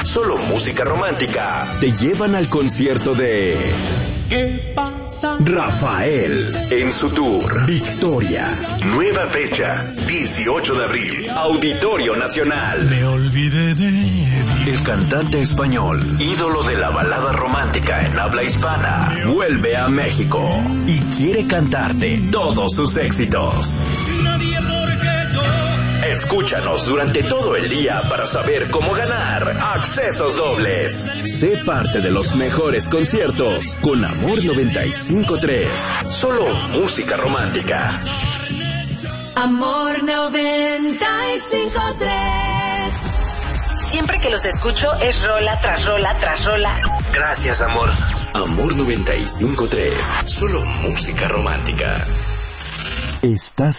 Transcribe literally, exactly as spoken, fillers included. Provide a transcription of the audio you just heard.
Solo Música Romántica te llevan al concierto de ¿Qué pasa? Rafael en su tour Victoria. Nueva fecha, dieciocho de abril, Auditorio Nacional. Me olvidé de... El cantante español, ídolo de la balada romántica en habla hispana, vuelve a México y quiere cantarte todos sus éxitos. Nadie porque yo... Escúchanos durante todo el día para saber cómo ganar accesos dobles. Sé parte de los mejores conciertos con Amor noventa y cinco punto tres. Solo música romántica. Amor noventa y cinco punto tres. Siempre que los escucho es rola tras rola tras rola. Gracias, amor. Amor noventa y cinco punto tres. Solo música romántica. Estás